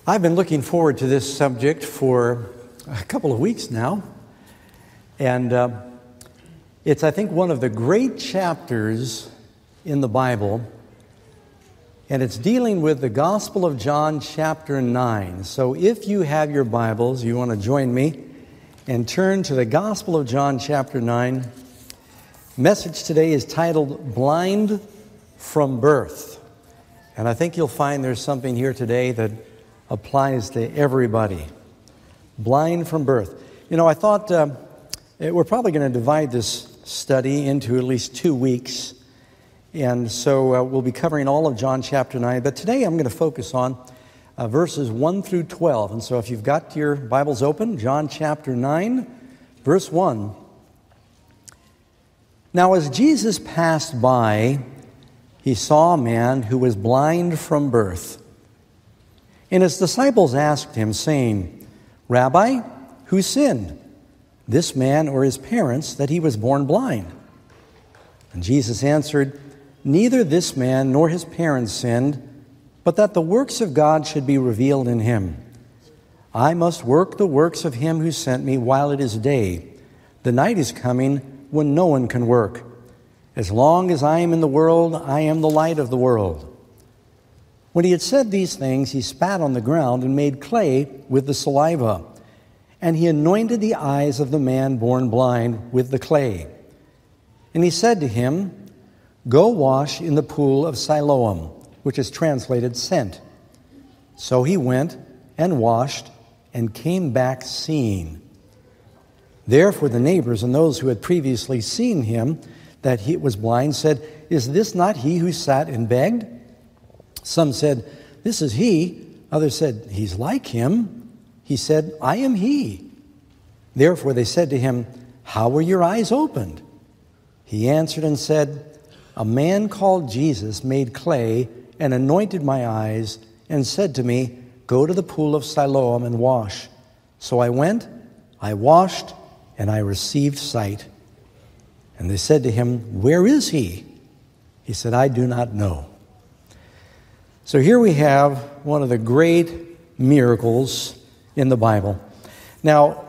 I've been looking forward to this subject for a couple of weeks now, and it's, I think, one of the great chapters in the Bible, and it's dealing with the Gospel of John, chapter 9. So if you have your Bibles, you want to join me and turn to the Gospel of John, chapter 9. Message today is titled, Blind from Birth. And I think you'll find there's something here today that applies to everybody. Blind from birth. You know, I thought we're probably going to divide this study into at least 2 weeks. And so we'll be covering all of John chapter 9. But today I'm going to focus on verses 1 through 12. And so if you've got your Bibles open, John chapter 9, verse 1. Now as Jesus passed by, he saw a man who was blind from birth. And his disciples asked him, saying, Rabbi, who sinned, this man or his parents, that he was born blind? And Jesus answered, Neither this man nor his parents sinned, but that the works of God should be revealed in him. I must work the works of him who sent me while it is day. The night is coming when no one can work. As long as I am in the world, I am the light of the world. When he had said these things, he spat on the ground and made clay with the saliva. And he anointed the eyes of the man born blind with the clay. And he said to him, Go wash in the pool of Siloam, which is translated sent. So he went and washed and came back seeing. Therefore the neighbors and those who had previously seen him, that he was blind, said, Is this not he who sat and begged? Some said, This is he. Others said, He's like him. He said, I am he. Therefore they said to him, How were your eyes opened? He answered and said, A man called Jesus made clay and anointed my eyes and said to me, Go to the pool of Siloam and wash. So I went, I washed, and I received sight. And they said to him, Where is he? He said, I do not know. So here we have one of the great miracles in the Bible. Now,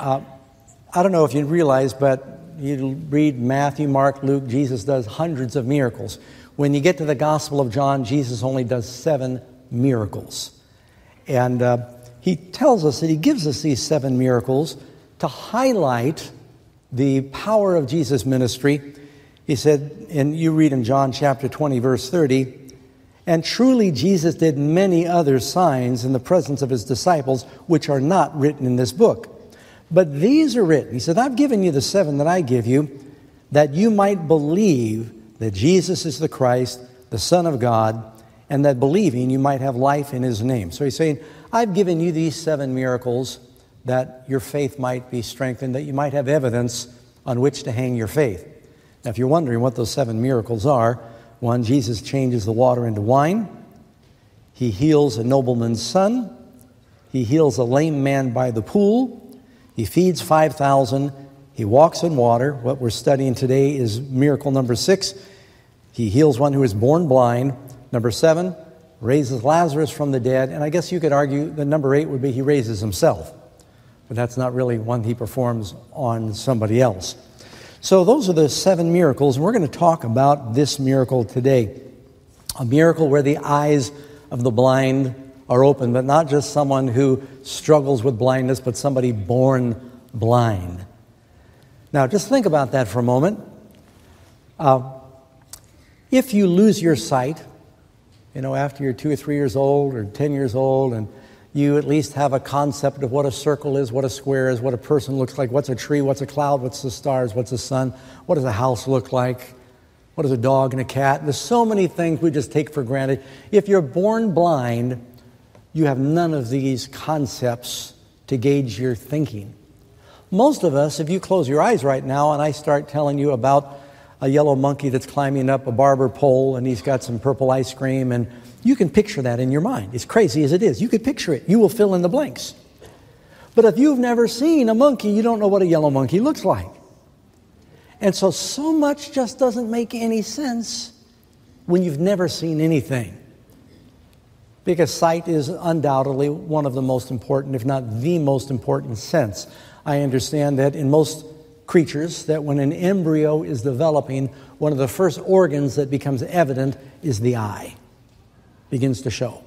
I don't know if you realize, but you read Matthew, Mark, Luke, Jesus does hundreds of miracles. When you get to the Gospel of John, Jesus only does 7 miracles. And he tells us that he gives us these 7 miracles to highlight the power of Jesus' ministry. He said, and you read in John chapter 20, verse 30, And truly Jesus did many other signs in the presence of his disciples, which are not written in this book. But these are written. He said, I've given you the 7 that I give you, that you might believe that Jesus is the Christ, the Son of God, and that believing you might have life in his name. So he's saying, I've given you these 7 miracles that your faith might be strengthened, that you might have evidence on which to hang your faith. Now, if you're wondering what those 7 miracles are, 1, Jesus changes the water into wine. He heals a nobleman's son. He heals a lame man by the pool. He feeds 5,000. He walks in water. What we're studying today is miracle number 6. He heals one who is born blind. Number 7, raises Lazarus from the dead. And I guess you could argue that number 8 would be he raises himself. But that's not really one he performs on somebody else. So those are the 7 miracles. We're going to talk about this miracle today. A miracle where the eyes of the blind are open, but not just someone who struggles with blindness, but somebody born blind. Now, just think about that for a moment. If you lose your sight, after you're 2 or 3 years old or 10 years old, and you at least have a concept of what a circle is, what a square is, what a person looks like, what's a tree, what's a cloud, what's the stars, what's the sun, what does a house look like, what is a dog and a cat. There's so many things we just take for granted. If you're born blind, you have none of these concepts to gauge your thinking. Most of us, if you close your eyes right now and I start telling you about a yellow monkey that's climbing up a barber pole and he's got some purple ice cream, and you can picture that in your mind. As crazy as it is, you could picture it. You will fill in the blanks. But if you've never seen a monkey, you don't know what a yellow monkey looks like. And so much just doesn't make any sense when you've never seen anything. because sight is undoubtedly one of the most important, if not the most important sense. I understand that in most creatures, that when an embryo is developing, one of the first organs that becomes evident is the eye, begins to show.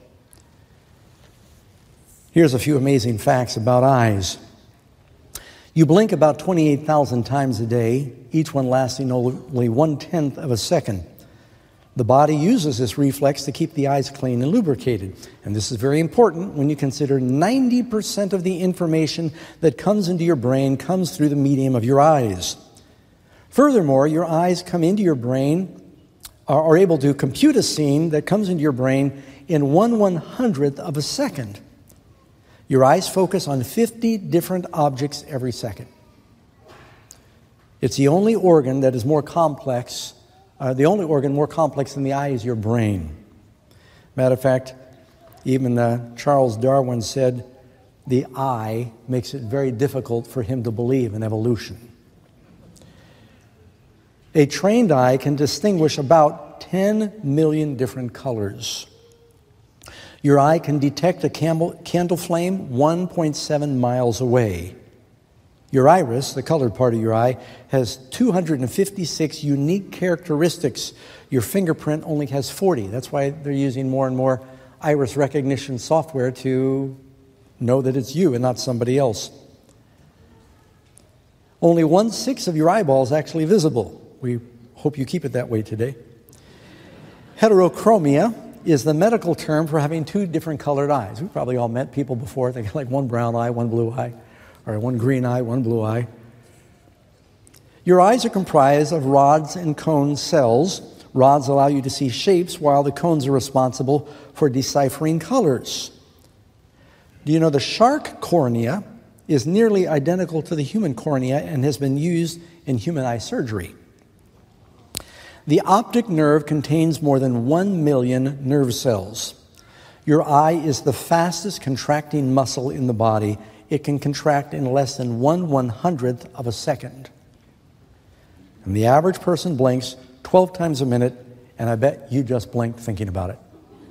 Here's a few amazing facts about eyes. You blink about 28,000 times a day, each one lasting only 1/10 of a second. The body uses this reflex to keep the eyes clean and lubricated. And this is very important when you consider 90% of the information that comes into your brain comes through the medium of your eyes. Furthermore, your eyes come into your brain, are able to compute a scene that comes into your brain in 1/100th of a second. Your eyes focus on 50 different objects every second. It's the only organ that is more complex. The only organ more complex than the eye is your brain. Matter of fact, even Charles Darwin said the eye makes it very difficult for him to believe in evolution. A trained eye can distinguish about 10 million different colors. Your eye can detect a candle flame 1.7 miles away. Your iris, the colored part of your eye, has 256 unique characteristics. Your fingerprint only has 40. That's why they're using more and more iris recognition software to know that it's you and not somebody else. Only 1/6 of your eyeball is actually visible. We hope you keep it that way today. Heterochromia is the medical term for having two different colored eyes. We've probably all met people before. They got like one brown eye, one blue eye, or one green eye, one blue eye. Your eyes are comprised of rods and cone cells. Rods allow you to see shapes, while the cones are responsible for deciphering colors. Do you know the shark cornea is nearly identical to the human cornea and has been used in human eye surgery? The optic nerve contains more than 1 million nerve cells. Your eye is the fastest contracting muscle in the body. It can contract in less than 1/100th of a second. And the average person blinks 12 times a minute, and I bet you just blinked thinking about it.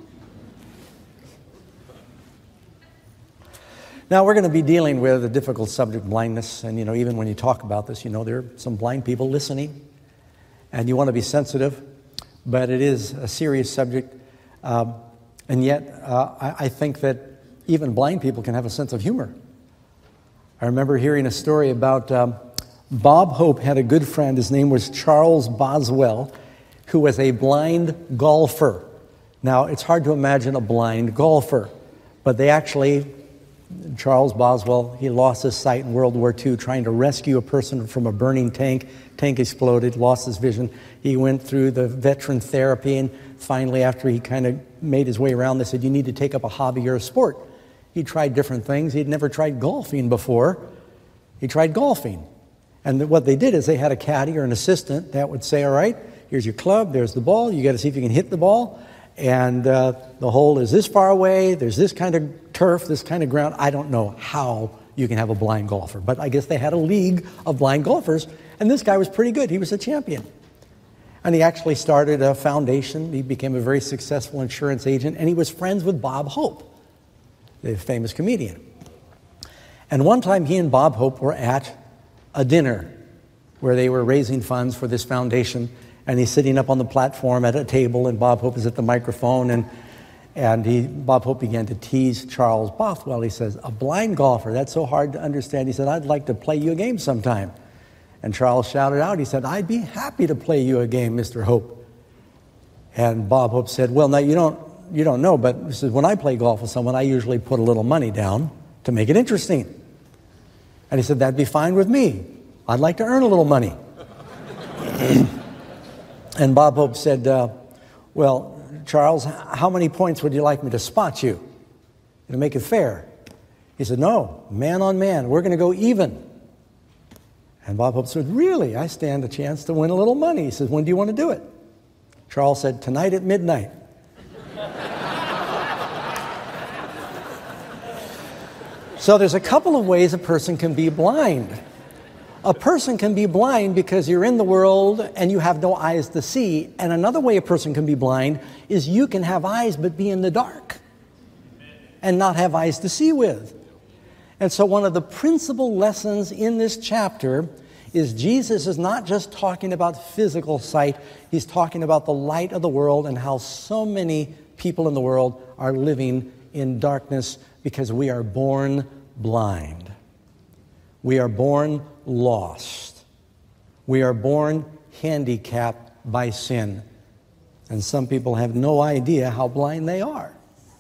Now, we're going to be dealing with the difficult subject, blindness, and even when you talk about this, there are some blind people listening, and you want to be sensitive, but it is a serious subject, and yet I think that even blind people can have a sense of humor. I remember hearing a story about Bob Hope had a good friend. His name was Charles Boswell, who was a blind golfer. Now, it's hard to imagine a blind golfer, but Charles Boswell, he lost his sight in World War II trying to rescue a person from a burning tank. Tank exploded, lost his vision. He went through the veteran therapy, and finally, after he kind of made his way around, they said, you need to take up a hobby or a sport. He tried different things. He'd never tried golfing before. He tried golfing. And what they did is they had a caddy or an assistant that would say, all right, here's your club, there's the ball, you got to see if you can hit the ball, and the hole is this far away, there's this kind of turf, this kind of ground. I don't know how you can have a blind golfer, but I guess they had a league of blind golfers, and this guy was pretty good. He was a champion. And he actually started a foundation. He became a very successful insurance agent, and he was friends with Bob Hope, the famous comedian. And one time he and Bob Hope were at a dinner where they were raising funds for this foundation, and he's sitting up on the platform at a table, and Bob Hope is at the microphone, and Bob Hope began to tease Charles Boswell. He says, a blind golfer, that's so hard to understand. He said, I'd like to play you a game sometime. And Charles shouted out, he said, I'd be happy to play you a game, Mr. Hope. And Bob Hope said, well, now you don't know, but he says, when I play golf with someone, I usually put a little money down to make it interesting. And he said, that'd be fine with me. I'd like to earn a little money. And Bob Hope said, well, Charles, how many points would you like me to spot you to make it fair? He said, no, man on man, we're going to go even. And Bob Hope said, really? I stand a chance to win a little money. He says, when do you want to do it? Charles said, tonight at midnight. So there's a couple of ways a person can be blind. A person can be blind because you're in the world and you have no eyes to see. And another way a person can be blind is you can have eyes but be in the dark. and not have eyes to see with. And so one of the principal lessons in this chapter is Jesus is not just talking about physical sight. He's talking about the light of the world and how so many people in the world are living in darkness because we are born blind. We are born lost. We are born handicapped by sin. And some people have no idea how blind they are.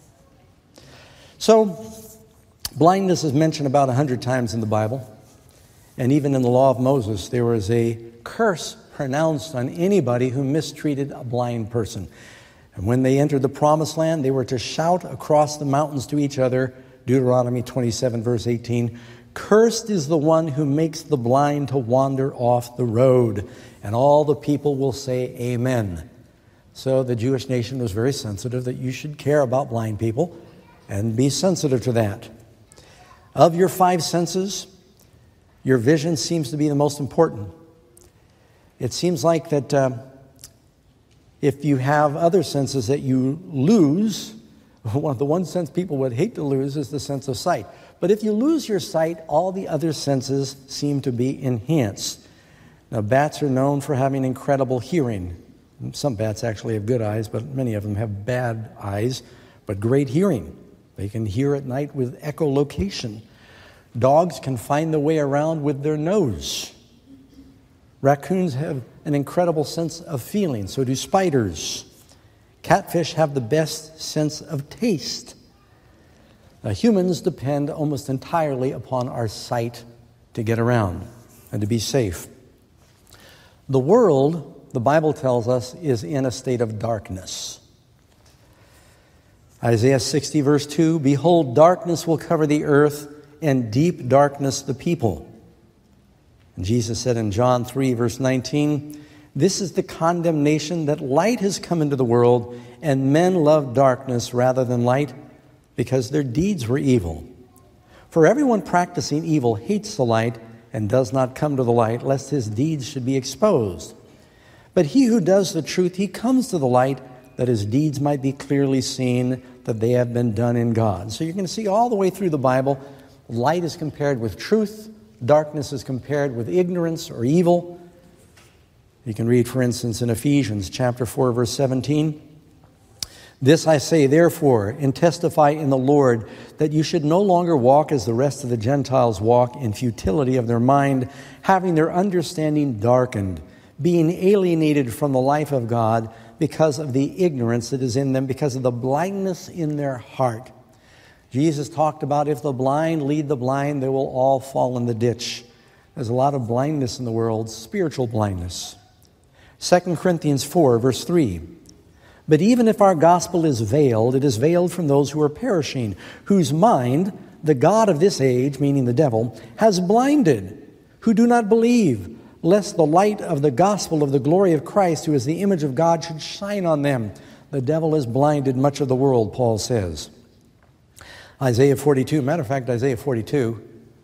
So, blindness is mentioned about 100 times in the Bible. And even in the law of Moses, there was a curse pronounced on anybody who mistreated a blind person. And when they entered the promised land, they were to shout across the mountains to each other, Deuteronomy 27, verse 18, "Cursed is the one who makes the blind to wander off the road." And all the people will say, "Amen." So the Jewish nation was very sensitive that you should care about blind people and be sensitive to that. Of your 5 senses, your vision seems to be the most important. It seems like that if you have other senses that you lose, the one sense people would hate to lose is the sense of sight. But if you lose your sight, all the other senses seem to be enhanced. Now, bats are known for having incredible hearing. Some bats actually have good eyes, but many of them have bad eyes, but great hearing. They can hear at night with echolocation. Dogs can find their way around with their nose. Raccoons have an incredible sense of feeling, so do spiders. Catfish have the best sense of taste. Humans depend almost entirely upon our sight to get around and to be safe. The world, the Bible tells us, is in a state of darkness. Isaiah 60, verse 2, "Behold, darkness will cover the earth, and deep darkness the people." And Jesus said in John 3, verse 19, "This is the condemnation that light has come into the world, and men love darkness rather than light, because their deeds were evil. For everyone practicing evil hates the light and does not come to the light, lest his deeds should be exposed. But he who does the truth, he comes to the light, that his deeds might be clearly seen, that they have been done in God." So you're going to see all the way through the Bible, light is compared with truth, darkness is compared with ignorance or evil. You can read, for instance, in Ephesians chapter 4, verse 17, "This I say, therefore, and testify in the Lord, that you should no longer walk as the rest of the Gentiles walk, in futility of their mind, having their understanding darkened, being alienated from the life of God because of the ignorance that is in them, because of the blindness in their heart." Jesus talked about if the blind lead the blind, they will all fall in the ditch. There's a lot of blindness in the world, spiritual blindness. 2 Corinthians 4, verse 3, "But even if our gospel is veiled, it is veiled from those who are perishing, whose mind the god of this age," meaning the devil, "has blinded, who do not believe, lest the light of the gospel of the glory of Christ, who is the image of God, should shine on them." The devil has blinded much of the world, Paul says. Isaiah 42, matter of fact, Isaiah 42,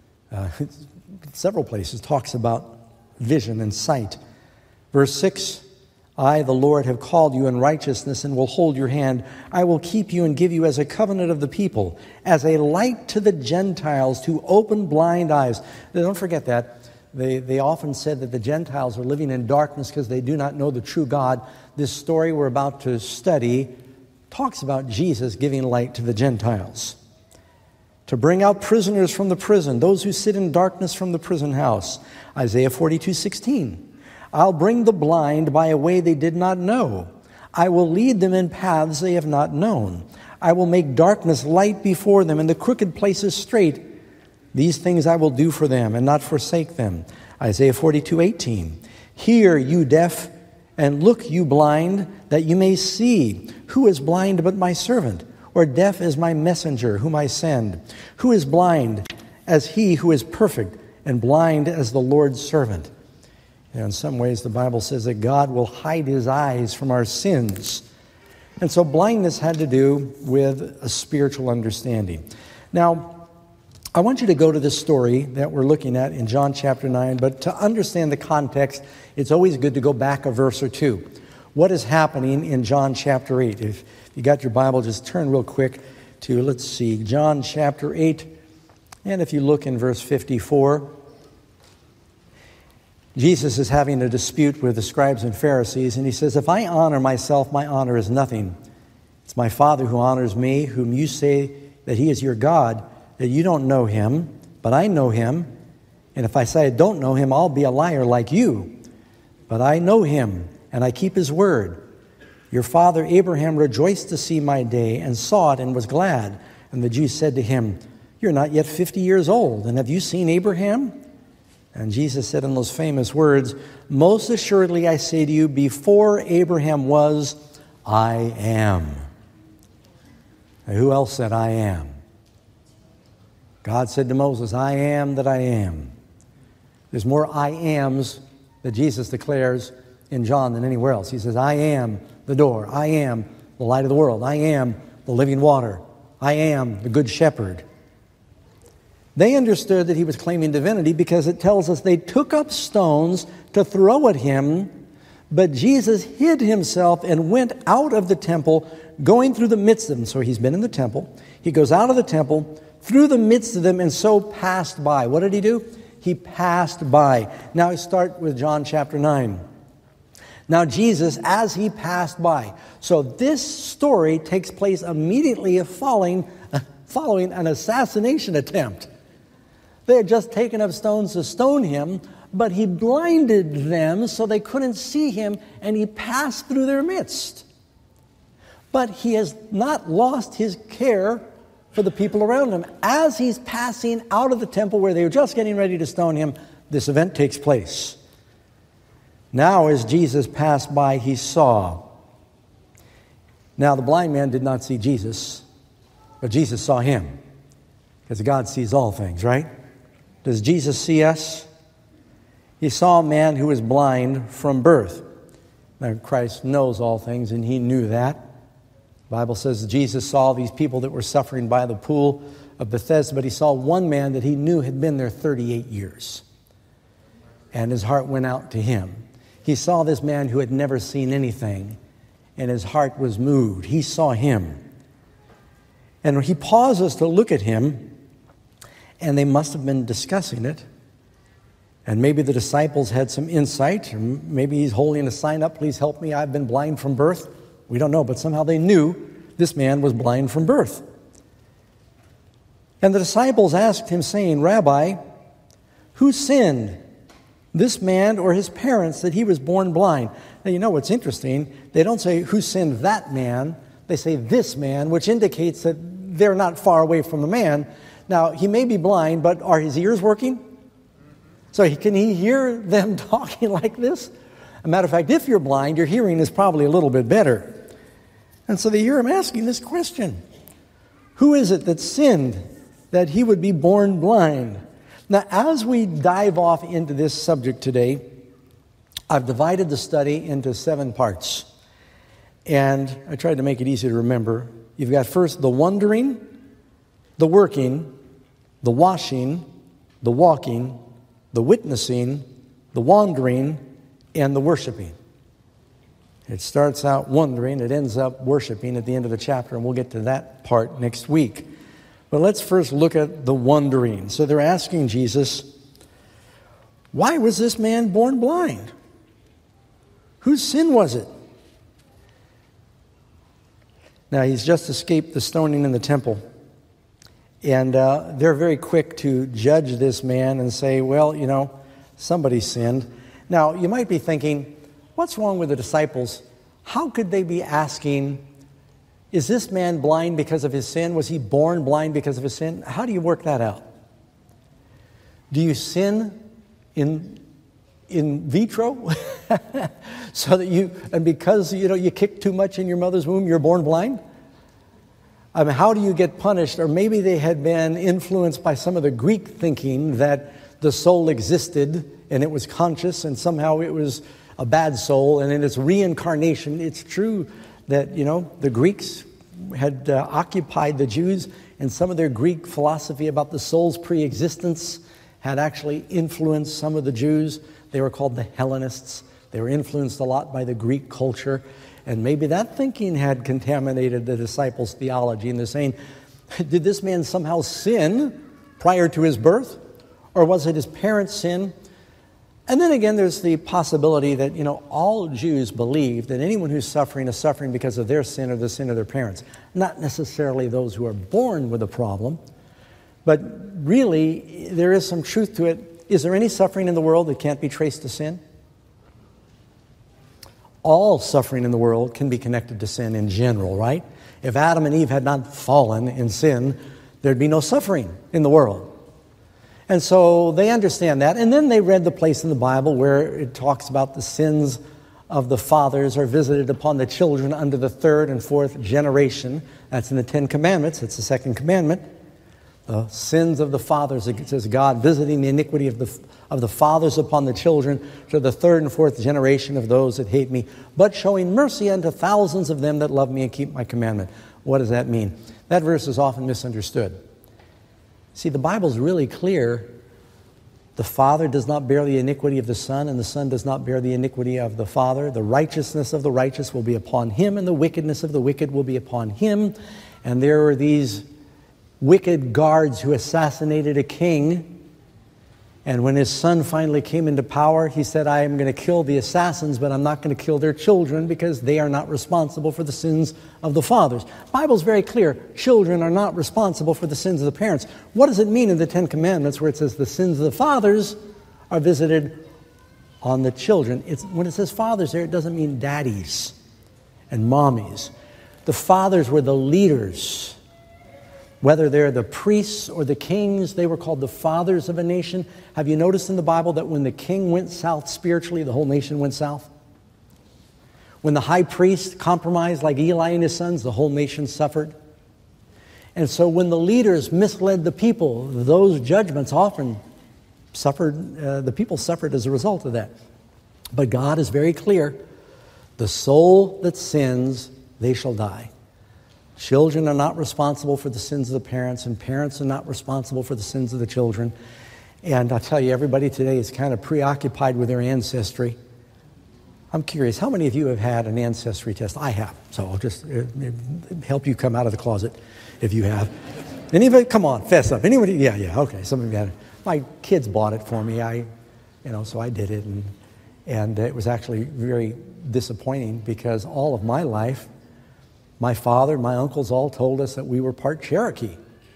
several places, talks about vision and sight. Verse 6, "I, the Lord, have called you in righteousness and will hold your hand. I will keep you and give you as a covenant of the people, as a light to the Gentiles, to open blind eyes." Now, don't forget that. They often said that the Gentiles are living in darkness because they do not know the true God. This story we're about to study talks about Jesus giving light to the Gentiles. "To bring out prisoners from the prison, those who sit in darkness from the prison house." Isaiah 42:16. "I'll bring the blind by a way they did not know. I will lead them in paths they have not known. I will make darkness light before them and the crooked places straight. These things I will do for them and not forsake them." Isaiah 42:18. "Hear, you deaf, and look, you blind, that you may see. Who is blind but my servant? Or deaf as my messenger whom I send? Who is blind as he who is perfect, and blind as the Lord's servant?" And in some ways, the Bible says that God will hide his eyes from our sins. And so blindness had to do with a spiritual understanding. Now, I want you to go to this story that we're looking at in John chapter 9, but to understand the context, it's always good to go back a verse or two. What is happening in John chapter 8? If you got your Bible, just turn real quick to, let's see, John chapter 8. And if you look in verse 54, Jesus is having a dispute with the scribes and Pharisees, and he says, if I honor myself, my honor is nothing. It's my Father who honors me, whom you say that he is your God, that you don't know him, but I know him. And if I say I don't know him, I'll be a liar like you. But I know him, and I keep his word. Your father Abraham rejoiced to see my day, and saw it, and was glad. And the Jews said to him, you're not yet 50 years old, and have you seen Abraham? And Jesus said in those famous words, most assuredly I say to you, before Abraham was, I am. Now, who else said I am? God said to Moses, I am that I am. There's more I ams that Jesus declares in John than anywhere else. He says, I am the door. I am the light of the world. I am the living water. I am the good shepherd. They understood that he was claiming divinity because it tells us they took up stones to throw at him, but Jesus hid himself and went out of the temple, going through the midst of them. So he's been in the temple. He goes out of the temple, through the midst of them, and so passed by. What did he do? He passed by. Now we start with John chapter 9. Now Jesus, as he passed by. So this story takes place immediately following an assassination attempt. They had just taken up stones to stone him, but he blinded them so they couldn't see him, and he passed through their midst. But he has not lost his care for the people around him. As he's passing out of the temple where they were just getting ready to stone him, this event takes place. Now, as Jesus passed by, he saw. Now, the blind man did not see Jesus, but Jesus saw him, because God sees all things, right? Does Jesus see us? He saw a man who was blind from birth. Now, Christ knows all things, and he knew that. The Bible says Jesus saw these people that were suffering by the pool of Bethesda, but he saw one man that he knew had been there 38 years. And his heart went out to him. He saw this man who had never seen anything, and his heart was moved. He saw him. And he pauses to look at him, and they must have been discussing it. And maybe the disciples had some insight, or maybe he's holding a sign up, please help me, I've been blind from birth. We don't know, but somehow they knew this man was blind from birth. And the disciples asked him, saying, Rabbi, who sinned, this man or his parents, that he was born blind? Now, you know what's interesting? They don't say, who sinned that man? They say, this man, which indicates that they're not far away from the man. Now, he may be blind, but are his ears working? So can he hear them talking like this? As a matter of fact, if you're blind, your hearing is probably a little bit better. And so they hear him asking this question. Who is it that sinned that he would be born blind? Now, as we dive off into this subject today, I've divided the study into 7 parts. And I tried to make it easy to remember. You've got first the wondering, the working, the washing, the walking, the witnessing, the wandering, and the worshiping. It starts out wondering, it ends up worshiping at the end of the chapter, and we'll get to that part next week. But let's first look at the wondering. So they're asking Jesus, why was this man born blind? Whose sin was it? Now, he's just escaped the stoning in the temple. And they're very quick to judge this man and say, well, you know, somebody sinned. Now, you might be thinking, what's wrong with the disciples? How could they be asking, is this man blind because of his sin? Was he born blind because of his sin? How do you work that out? Do you sin in vitro? So that and because, you kicked too much in your mother's womb, you're born blind? I mean, how do you get punished? Or maybe they had been influenced by some of the Greek thinking that the soul existed and it was conscious and somehow it was a bad soul, and in its reincarnation, it's true that, the Greeks had occupied the Jews, and some of their Greek philosophy about the soul's pre-existence had actually influenced some of the Jews. They were called the Hellenists. They were influenced a lot by the Greek culture, and maybe that thinking had contaminated the disciples' theology, and they're saying, Did this man somehow sin prior to his birth? Or was it his parents' sin? And then again, there's the possibility that, all Jews believe that anyone who's suffering is suffering because of their sin or the sin of their parents. Not necessarily those who are born with a problem, but really, there is some truth to it. Is there any suffering in the world that can't be traced to sin? All suffering in the world can be connected to sin in general, right? If Adam and Eve had not fallen in sin, there'd be no suffering in the world. And so they understand that. And then they read the place in the Bible where it talks about the sins of the fathers are visited upon the children under the third and fourth generation. That's in the Ten Commandments. It's the second commandment. The sins of the fathers, it says God visiting the iniquity of the fathers upon the children to the third and fourth generation of those that hate me, but showing mercy unto thousands of them that love me and keep my commandment. What does that mean? That verse is often misunderstood. See, the Bible's really clear. The Father does not bear the iniquity of the Son, and the Son does not bear the iniquity of the Father. The righteousness of the righteous will be upon him, and the wickedness of the wicked will be upon him. And there were these wicked guards who assassinated a king. And when his son finally came into power, he said, I am going to kill the assassins, but I'm not going to kill their children because they are not responsible for the sins of the fathers. The Bible's very clear. Children are not responsible for the sins of the parents. What does it mean in the Ten Commandments where it says the sins of the fathers are visited on the children? When it says fathers there, it doesn't mean daddies and mommies. The fathers were the leaders. Whether they're the priests or the kings, they were called the fathers of a nation. Have you noticed in the Bible that when the king went south spiritually, the whole nation went south? When the high priest compromised like Eli and his sons, the whole nation suffered. And so when the leaders misled the people, those judgments often suffered, the people suffered as a result of that. But God is very clear. The soul that sins, they shall die. Children are not responsible for the sins of the parents, and parents are not responsible for the sins of the children. And I'll tell you, everybody today is kind of preoccupied with their ancestry. I'm curious, how many of you have had an ancestry test? I have, so I'll just help you come out of the closet if you have. Anybody? Come on, fess up. Anybody? Yeah, okay, some of you had it. My kids bought it for me, so I did it, and it was actually very disappointing because all of my life, my father, my uncles all told us that we were part Cherokee.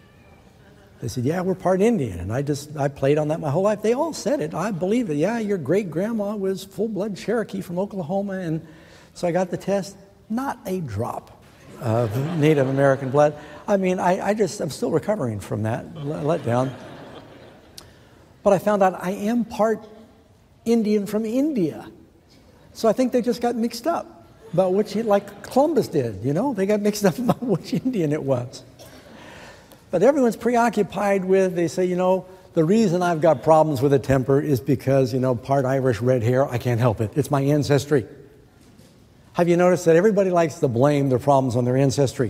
They said, yeah, we're part Indian. And I played on that my whole life. They all said it. I believed it. Yeah, your great-grandma was full-blood Cherokee from Oklahoma. And so I got the test. Not a drop of Native American blood. I mean, I'm still recovering from that letdown. But I found out I am part Indian from India. So I think they just got mixed up about like Columbus did, They got mixed up about which Indian it was. But everyone's preoccupied with, they say, the reason I've got problems with a temper is because, part Irish, red hair, I can't help it. It's my ancestry. Have you noticed that everybody likes to blame their problems on their ancestry?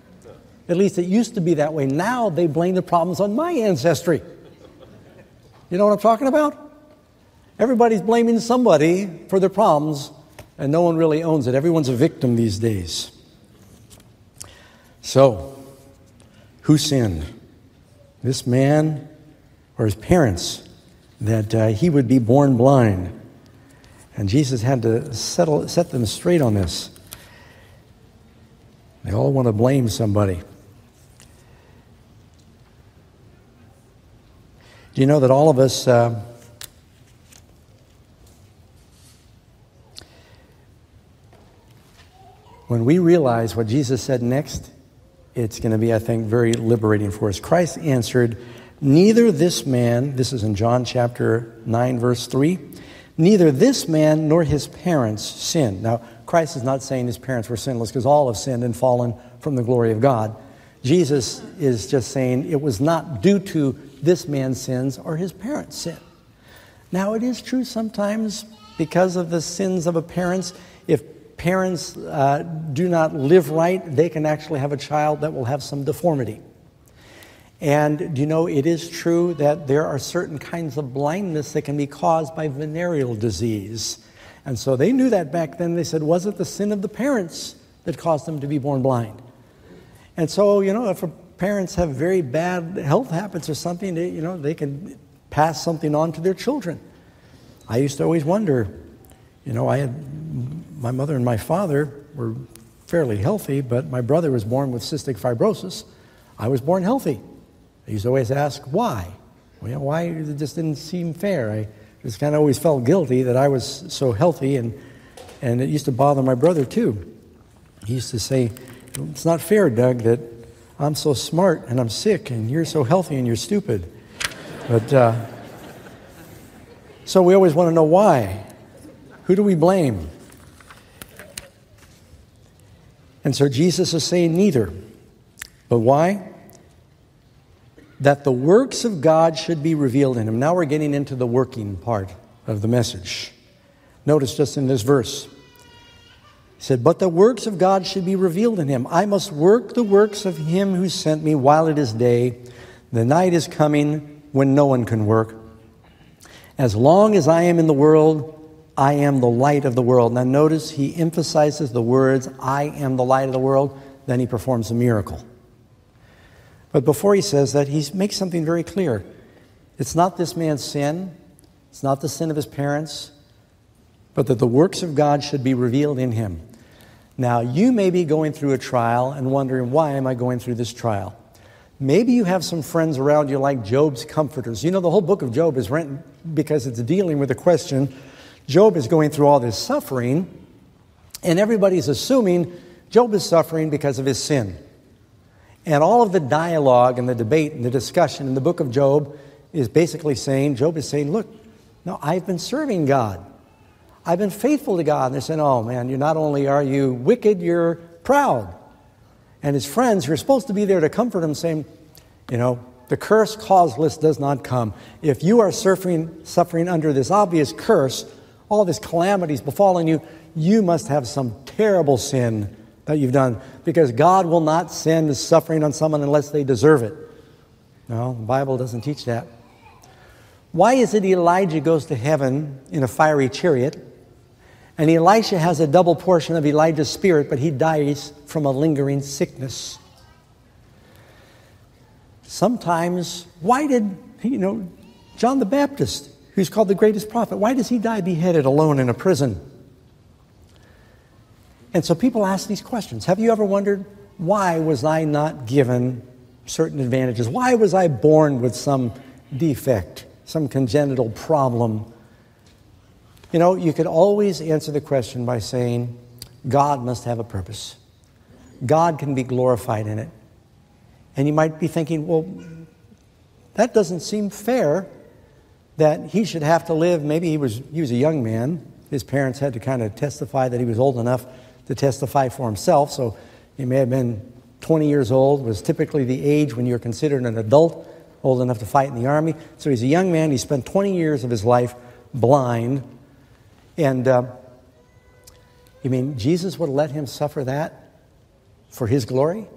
At least it used to be that way. Now they blame the problems on my ancestry. You know what I'm talking about? Everybody's blaming somebody for their problems, and no one really owns it. Everyone's a victim these days. So, who sinned? This man or his parents, that he would be born blind. And Jesus had to set them straight on this. They all want to blame somebody. Do you know that all of us when we realize what Jesus said next, it's going to be, I think, very liberating for us. Christ answered, neither this man, this is in John chapter 9, verse 3, neither this man nor his parents sinned. Now, Christ is not saying his parents were sinless because all have sinned and fallen from the glory of God. Jesus is just saying it was not due to this man's sins or his parents' sin. Now, it is true sometimes because of the sins of a parent, if parents do not live right, they can actually have a child that will have some deformity. And it is true that there are certain kinds of blindness that can be caused by venereal disease. And so they knew that back then. They said, was it the sin of the parents that caused them to be born blind? And so, if a parents have very bad health habits or something, they can pass something on to their children. I used to always wonder, my mother and my father were fairly healthy, but my brother was born with cystic fibrosis. I was born healthy. I used to always ask, why? Why? It just didn't seem fair. I just kind of always felt guilty that I was so healthy, and it used to bother my brother too. He used to say, it's not fair, Doug, that I'm so smart and I'm sick and you're so healthy and you're stupid. But so we always want to know why. Who do we blame? And so Jesus is saying neither. But why? That the works of God should be revealed in him. Now we're getting into the working part of the message. Notice just in this verse. He said, but the works of God should be revealed in him. I must work the works of him who sent me while it is day. The night is coming when no one can work. As long as I am in the world, I am the light of the world. Now notice he emphasizes the words, I am the light of the world. Then he performs a miracle. But before he says that, he makes something very clear. It's not this man's sin. It's not the sin of his parents. But that the works of God should be revealed in him. Now, you may be going through a trial and wondering, why am I going through this trial? Maybe you have some friends around you like Job's comforters. The whole book of Job is written because it's dealing with the question, Job is going through all this suffering, and everybody's assuming Job is suffering because of his sin. And all of the dialogue and the debate and the discussion in the book of Job is basically saying, Job is saying, look, no, I've been serving God. I've been faithful to God. And they're saying, oh man, you not only are you wicked, you're proud. And his friends who are supposed to be there to comfort him saying, the curse causeless does not come. If you are suffering under this obvious curse, all this calamities befalling you, you must have some terrible sin that you've done, because God will not send suffering on someone unless they deserve it. No, the Bible doesn't teach that. Why is it Elijah goes to heaven in a fiery chariot, and Elisha has a double portion of Elijah's spirit, but he dies from a lingering sickness? Sometimes, why did, John the Baptist, who's called the greatest prophet, why does he die beheaded alone in a prison? And so people ask these questions. Have you ever wondered, why was I not given certain advantages? Why was I born with some defect, some congenital problem? You could always answer the question by saying, God must have a purpose. God can be glorified in it. And you might be thinking, well, that doesn't seem fair that he should have to live. Maybe he was a young man. His parents had to kind of testify that he was old enough to testify for himself. So he may have been 20 years old, was typically the age when you're considered an adult, old enough to fight in the army. So he's a young man. He spent 20 years of his life blind. And you mean Jesus would let him suffer that for his glory?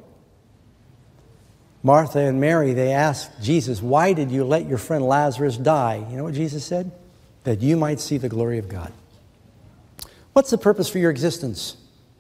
Martha and Mary, they asked Jesus, why did you let your friend Lazarus die? You know what Jesus said? That you might see the glory of God. What's the purpose for your existence?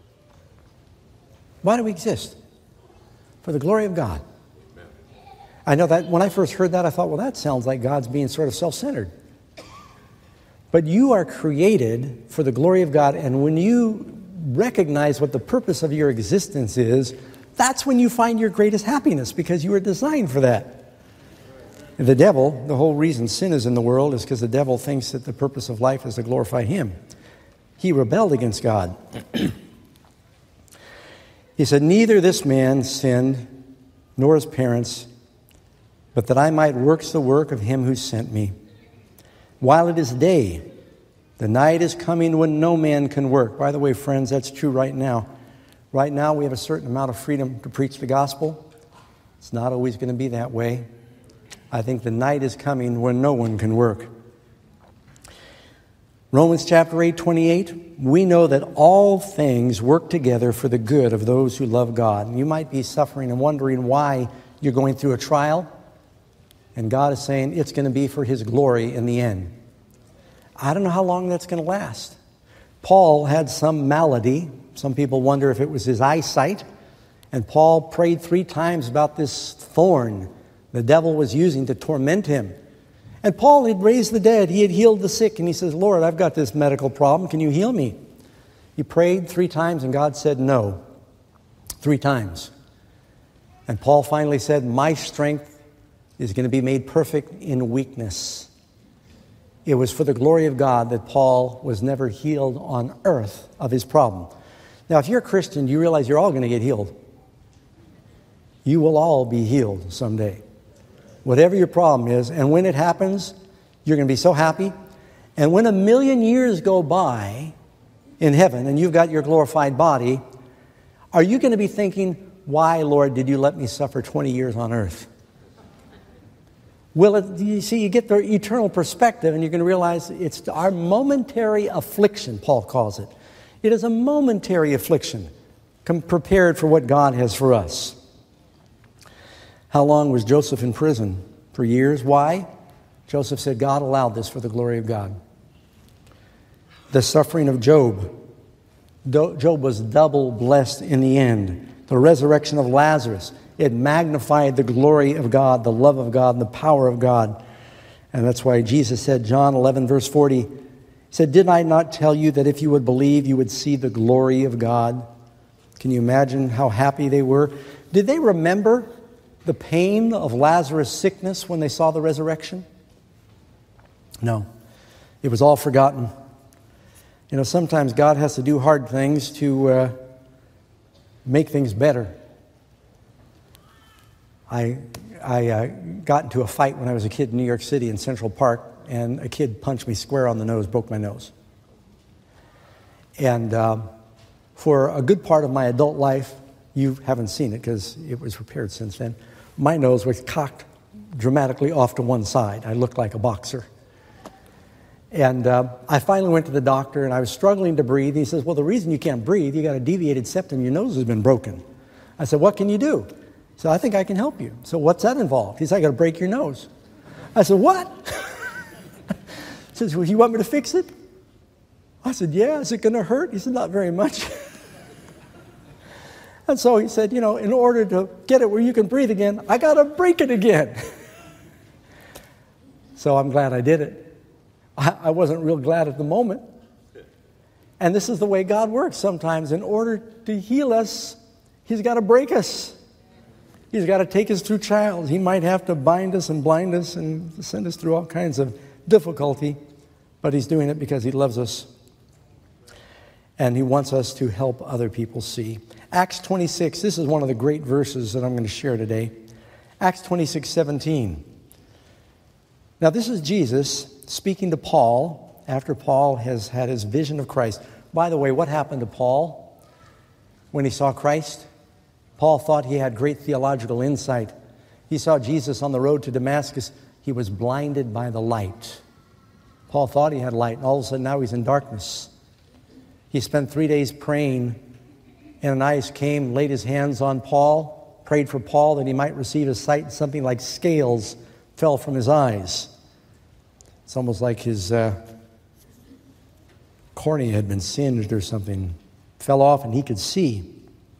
Why do we exist? For the glory of God. I know that when I first heard that, I thought, well, that sounds like God's being sort of self-centered. But you are created for the glory of God, and when you recognize what the purpose of your existence is, that's when you find your greatest happiness, because you were designed for that. The devil, the whole reason sin is in the world is because the devil thinks that the purpose of life is to glorify him. He rebelled against God. He said, neither this man sinned, nor his parents, but that I might work the work of him who sent me. While it is day, the night is coming when no man can work. By the way, friends, that's true right now. Right now, we have a certain amount of freedom to preach the gospel. It's not always going to be that way. I think the night is coming when no one can work. Romans chapter 8:28, we know that all things work together for the good of those who love God. And you might be suffering and wondering why you're going through a trial. And God is saying it's going to be for his glory in the end. I don't know how long that's going to last. Paul had some malady. Some people wonder if it was his eyesight. And Paul prayed 3 times about this thorn the devil was using to torment him. And Paul had raised the dead. He had healed the sick. And he says, Lord, I've got this medical problem. Can you heal me? He prayed 3 times and God said no. 3 times. And Paul finally said, my strength is going to be made perfect in weakness. It was for the glory of God that Paul was never healed on earth of his problem. Now, if you're a Christian, you realize you're all going to get healed. You will all be healed someday. Whatever your problem is, and when it happens, you're going to be so happy. And when 1,000,000 years go by in heaven and you've got your glorified body, are you going to be thinking, why, Lord, did you let me suffer 20 years on earth? You see, you get the eternal perspective and you're going to realize it's our momentary affliction, Paul calls it. It is a momentary affliction prepared for what God has for us. How long was Joseph in prison? For years. Why? Joseph said, God allowed this for the glory of God. The suffering of Job. Job was double blessed in the end. The resurrection of Lazarus. It magnified the glory of God, the love of God, and the power of God. And that's why Jesus said, John 11, verse 40, he said, did I not tell you that if you would believe, you would see the glory of God? Can you imagine how happy they were? Did they remember the pain of Lazarus' sickness when they saw the resurrection? No. It was all forgotten. You know, sometimes God has to do hard things to make things better. I got into a fight when I was a kid in New York City in Central Park, and a kid punched me square on the nose, broke my nose. And for a good part of my adult life, you haven't seen it because it was repaired since then, my nose was cocked dramatically off to one side. I looked like a boxer. And I finally went to the doctor, and I was struggling to breathe. He says, well, the reason you can't breathe, you got a deviated septum, your nose has been broken. I said, what can you do? He said, I think I can help you. So what's that involved? He said, I got to break your nose. I said, what? He says, well, you want me to fix it? I said, yeah. Is it going to hurt? He said, not very much. And so he said, you know, in order to get it where you can breathe again, I got to break it again. So I'm glad I did it. I wasn't real glad at the moment. And this is the way God works sometimes. In order to heal us, He's got to break us. He's got to take us through trials. He might have to bind us and blind us and send us through all kinds of difficulty. But He's doing it because He loves us. And He wants us to help other people see. Acts 26, this is one of the great verses that I'm going to share today. Acts 26:17. Now this is Jesus speaking to Paul after Paul has had his vision of Christ. By the way, what happened to Paul when he saw Christ? Paul thought he had great theological insight. He saw Jesus on the road to Damascus. He was blinded by the light. Paul thought he had light, and all of a sudden now he's in darkness. He spent 3 days praying. Ananias came, laid his hands on Paul, prayed for Paul that he might receive his sight, and something like scales fell from his eyes. It's almost like his cornea had been singed or something. Fell off and he could see.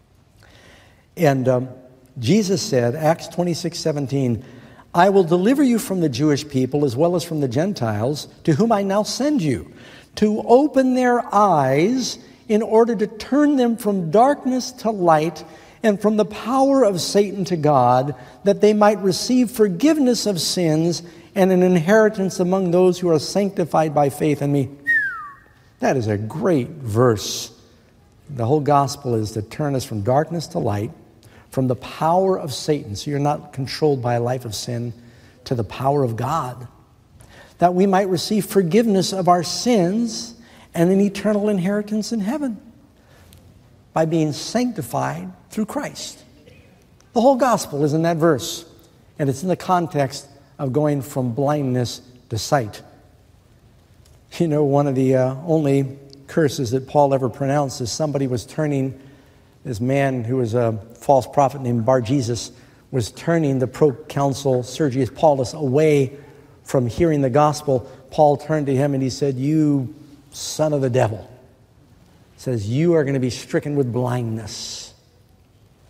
And Jesus said, Acts 26:17, I will deliver you from the Jewish people as well as from the Gentiles, to whom I now send you, to open their eyes in order to turn them from darkness to light and from the power of Satan to God, that they might receive forgiveness of sins and an inheritance among those who are sanctified by faith in me. That is a great verse. The whole gospel is to turn us from darkness to light, from the power of Satan, so you're not controlled by a life of sin, to the power of God, that we might receive forgiveness of our sins and an eternal inheritance in heaven by being sanctified through Christ. The whole gospel is in that verse, and it's in the context of going from blindness to sight. You know, one of the only curses that Paul ever pronounced is somebody was turning, this man who was a false prophet named Bar-Jesus, was turning the proconsul Sergius Paulus away from hearing the gospel. Paul turned to him and he said, you son of the devil. He says, you are going to be stricken with blindness.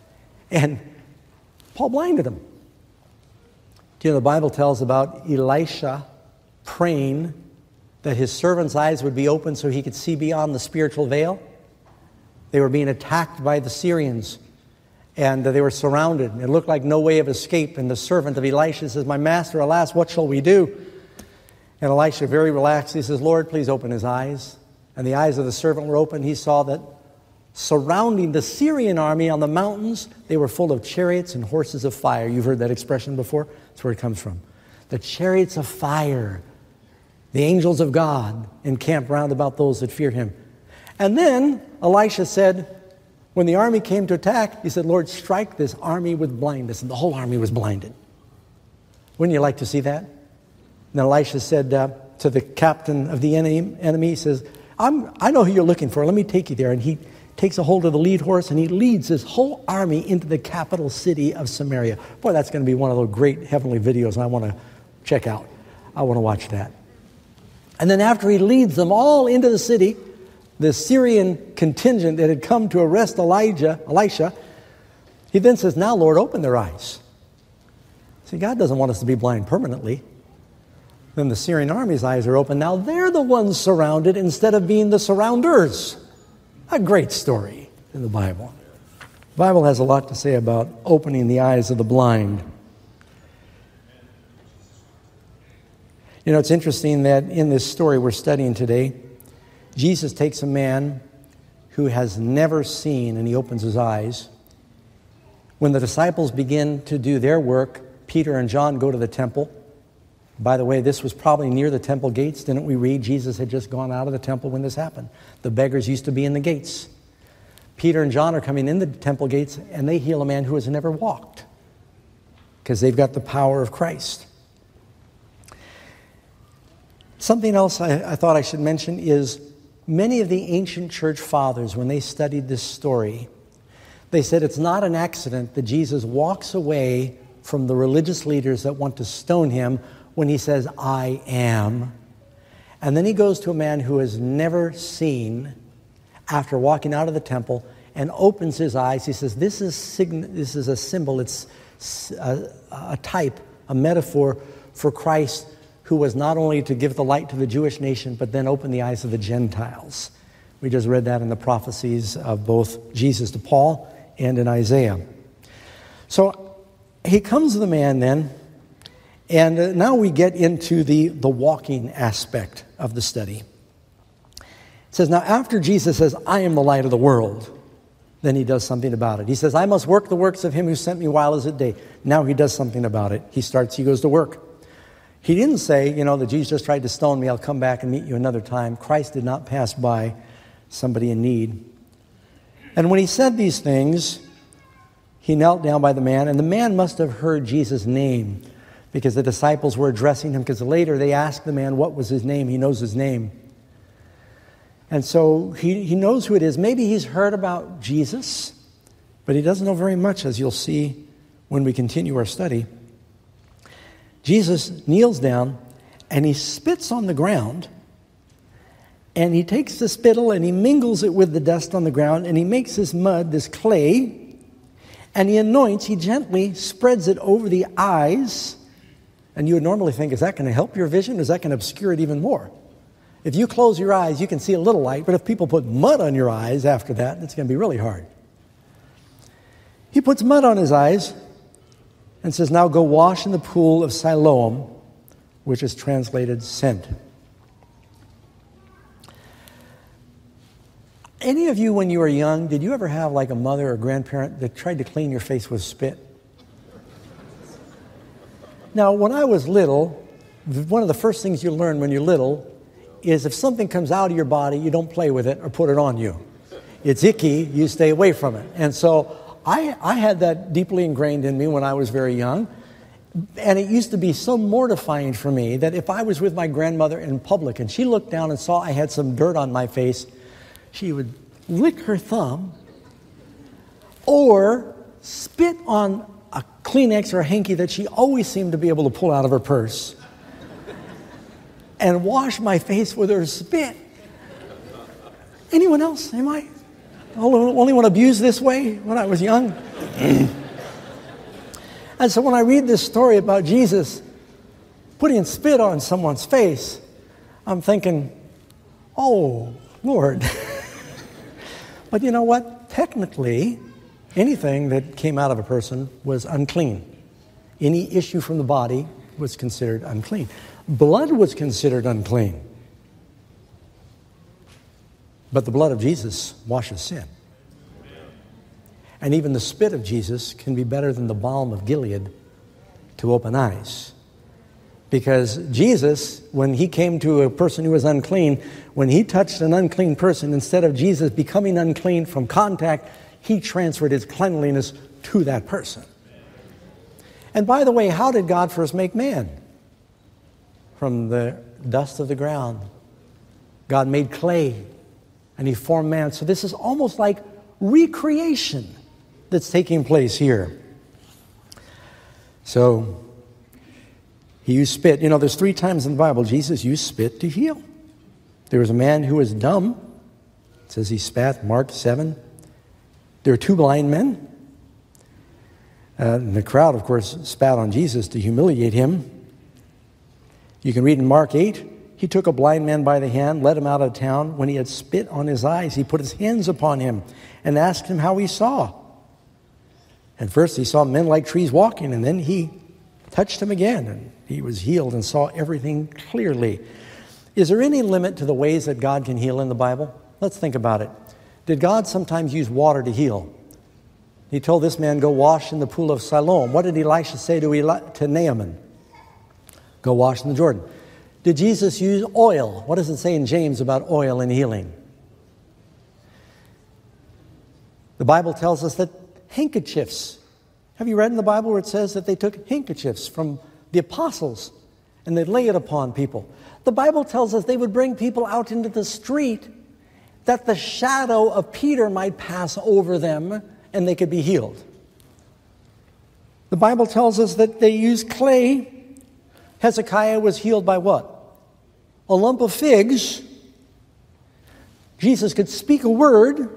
And Paul blinded him. Do you know the Bible tells about Elisha praying that his servant's eyes would be open so he could see beyond the spiritual veil? They were being attacked by the Syrians, and they were surrounded. It looked like no way of escape, and the servant of Elisha says, "My master, alas, what shall we do?" And Elisha, very relaxed, he says, "Lord, please open his eyes." And the eyes of the servant were open. He saw that surrounding the Syrian army on the mountains, they were full of chariots and horses of fire. You've heard that expression before? That's where it comes from. The chariots of fire. The angels of God encamp round about those that fear him. And then Elisha said, when the army came to attack, he said, "Lord, strike this army with blindness." And the whole army was blinded. Wouldn't you like to see that? And Elisha said to the captain of the enemy, he says, I know who you're looking for. Let me take you there. And he takes a hold of the lead horse, and he leads his whole army into the capital city of Samaria. Boy, that's going to be one of those great heavenly videos I want to check out. I want to watch that. And then after he leads them all into the city, the Syrian contingent that had come to arrest Elisha, he then says, "Now, Lord, open their eyes." See, God doesn't want us to be blind permanently. Then the Syrian army's eyes are open. Now they're the ones surrounded instead of being the surrounders. A great story in the Bible. The Bible has a lot to say about opening the eyes of the blind. You know, it's interesting that in this story we're studying today, Jesus takes a man who has never seen and he opens his eyes. When the disciples begin to do their work, Peter and John go to the temple. By the way, this was probably near the temple gates. Didn't we read Jesus had just gone out of the temple when this happened? The beggars used to be in the gates. Peter and John are coming in the temple gates, and they heal a man who has never walked because they've got the power of Christ. Something else I thought I should mention is many of the ancient church fathers, when they studied this story, they said it's not an accident that Jesus walks away from the religious leaders that want to stone him when he says, "I am." And then he goes to a man who has never seen after walking out of the temple and opens his eyes. He says, this is a symbol, it's a type, a metaphor for Christ, who was not only to give the light to the Jewish nation, but then open the eyes of the Gentiles. We just read that in the prophecies of both Jesus to Paul and in Isaiah. So he comes to the man then, and now we get into the walking aspect of the study. It says, now after Jesus says, "I am the light of the world," then he does something about it. He says, "I must work the works of him who sent me while it is at day." Now he does something about it. He goes to work. He didn't say, that Jesus just tried to stone me, I'll come back and meet you another time. Christ did not pass by somebody in need. And when he said these things, he knelt down by the man, and the man must have heard Jesus' name, because the disciples were addressing him, because later they asked the man what was his name. He knows his name. And so he knows who it is. Maybe he's heard about Jesus, but he doesn't know very much, as you'll see when we continue our study. Jesus kneels down, and he spits on the ground, and he takes the spittle, and he mingles it with the dust on the ground, and he makes this mud, this clay, and he gently spreads it over the eyes. And you would normally think, is that going to help your vision? Or is that going to obscure it even more? If you close your eyes, you can see a little light. But if people put mud on your eyes after that, it's going to be really hard. He puts mud on his eyes and says, "Now go wash in the pool of Siloam," which is translated sent. Any of you, when you were young, did you ever have like a mother or grandparent that tried to clean your face with spit? Now, when I was little, one of the first things you learn when you're little is if something comes out of your body, you don't play with it or put it on you. It's icky, you stay away from it. And so I had that deeply ingrained in me when I was very young. And it used to be so mortifying for me that if I was with my grandmother in public and she looked down and saw I had some dirt on my face, she would lick her thumb or spit on a Kleenex or a hanky that she always seemed to be able to pull out of her purse and wash my face with her spit. Anyone else? Am I the only one abused this way when I was young? And so when I read this story about Jesus putting spit on someone's face, I'm thinking, oh, Lord. But you know what? Technically, anything that came out of a person was unclean. Any issue from the body was considered unclean. Blood was considered unclean. But the blood of Jesus washes sin. And even the spit of Jesus can be better than the balm of Gilead to open eyes. Because Jesus, when he came to a person who was unclean, when he touched an unclean person, instead of Jesus becoming unclean from contact, he transferred his cleanliness to that person. And by the way, how did God first make man? From the dust of the ground. God made clay, and he formed man. So this is almost like recreation that's taking place here. So he used spit. You know, there's 3 times in the Bible Jesus used spit to heal. There was a man who was dumb. It says he spat, Mark 7. There were 2 blind men. And the crowd, of course, spat on Jesus to humiliate him. You can read in Mark 8, he took a blind man by the hand, led him out of town. When he had spit on his eyes, he put his hands upon him and asked him how he saw. And first he saw men like trees walking, and then he touched him again, and he was healed and saw everything clearly. Is there any limit to the ways that God can heal in the Bible? Let's think about it. Did God sometimes use water to heal? He told this man, go wash in the pool of Siloam. What did Elisha say to Naaman? Go wash in the Jordan. Did Jesus use oil? What does it say in James about oil and healing? The Bible tells us that handkerchiefs. Have you read in the Bible where it says that they took handkerchiefs from the apostles and they'd lay it upon people? The Bible tells us they would bring people out into the street that the shadow of Peter might pass over them and they could be healed. The Bible tells us that they used clay. Hezekiah was healed by what? A lump of figs. Jesus could speak a word.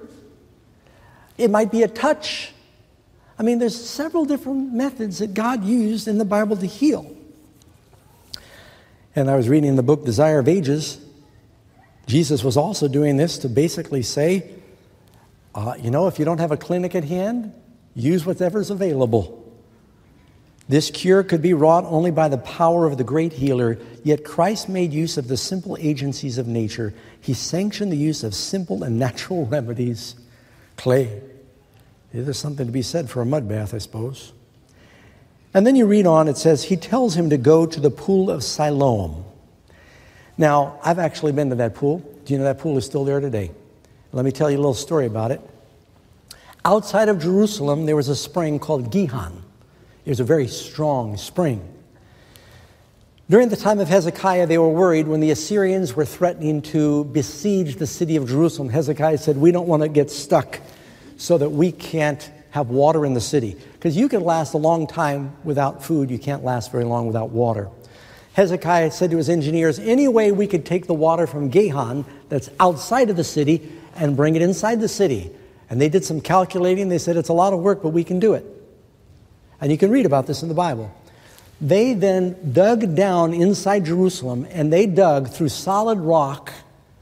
It might be a touch. I mean, there's several different methods that God used in the Bible to heal. And I was reading the book Desire of Ages. Jesus was also doing this to basically say, if you don't have a clinic at hand, use whatever's available. This cure could be wrought only by the power of the great healer, yet Christ made use of the simple agencies of nature. He sanctioned the use of simple and natural remedies. Clay. There's something to be said for a mud bath, I suppose. And then you read on, it says, he tells him to go to the pool of Siloam. Now, I've actually been to that pool. Do you know that pool is still there today? Let me tell you a little story about it. Outside of Jerusalem, there was a spring called Gihon. It was a very strong spring. During the time of Hezekiah, they were worried when the Assyrians were threatening to besiege the city of Jerusalem. Hezekiah said, we don't want to get stuck so that we can't have water in the city. Because you can last a long time without food. You can't last very long without water. Hezekiah said to his engineers, any way we could take the water from Gihon that's outside of the city and bring it inside the city. And they did some calculating. They said, it's a lot of work, but we can do it. And you can read about this in the Bible. They then dug down inside Jerusalem, and they dug through solid rock.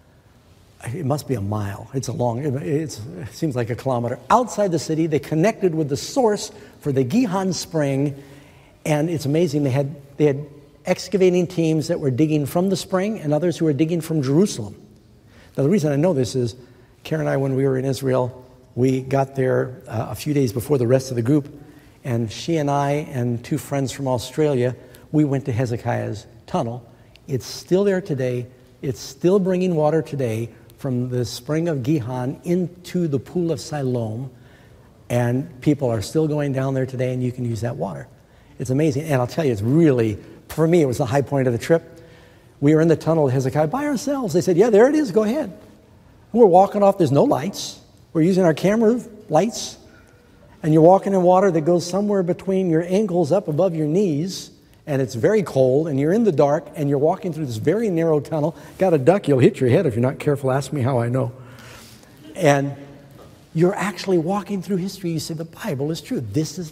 It must be a mile. It seems like a kilometer. Outside the city, they connected with the source for the Gihon spring, and it's amazing. They had excavating teams that were digging from the spring and others who were digging from Jerusalem. Now, the reason I know this is Karen and I, when we were in Israel, we got there a few days before the rest of the group, and she and I and 2 friends from Australia, we went to Hezekiah's tunnel. It's still there today. It's still bringing water today from the spring of Gihon into the pool of Siloam, and people are still going down there today, and you can use that water. It's amazing, and I'll tell you, it's really, for me, it was the high point of the trip. We were in the tunnel of Hezekiah by ourselves. They said, yeah, there it is, go ahead. And we're walking off, there's no lights. We're using our camera lights, and you're walking in water that goes somewhere between your ankles up above your knees, and it's very cold, and you're in the dark, and you're walking through this very narrow tunnel. Got a duck, you'll hit your head if you're not careful. Ask me how I know. And you're actually walking through history. You say, the Bible is true. This is the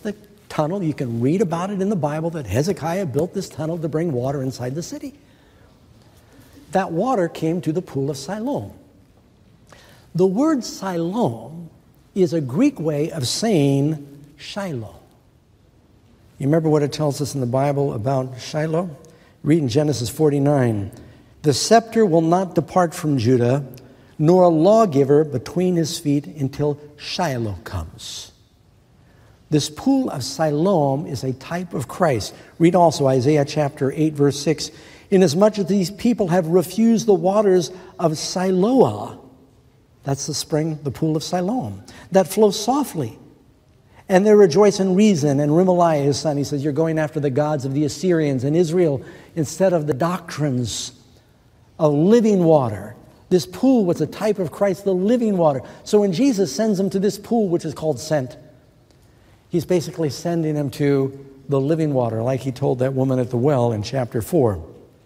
tunnel. You can read about it in the Bible that Hezekiah built this tunnel to bring water inside the city. That water came to the pool of Siloam. The word Siloam is a Greek way of saying Shiloh. You remember what it tells us in the Bible about Shiloh? Read in Genesis 49. The scepter will not depart from Judah, nor a lawgiver between his feet until Shiloh comes. This pool of Siloam is a type of Christ. Read also Isaiah chapter 8, verse 6. Inasmuch as these people have refused the waters of Siloah, that's the spring, the pool of Siloam, that flows softly. And they rejoice in Rezin and Remaliah, his son. He says, you're going after the gods of the Assyrians and Israel instead of the doctrines of living water. This pool was a type of Christ, the living water. So when Jesus sends them to this pool, which is called sent, he's basically sending them to the living water, like he told that woman at the well in chapter 4.